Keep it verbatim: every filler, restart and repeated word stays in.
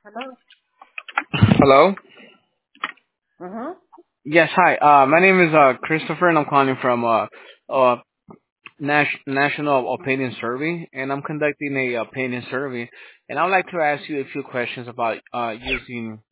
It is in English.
Hello. Hello? Mhm. Yes, hi. Uh, my name is uh, Christopher, and I'm calling from uh, uh, Nas- National Opinion Survey, and I'm conducting a opinion survey, and I'd like to ask you a few questions about uh, using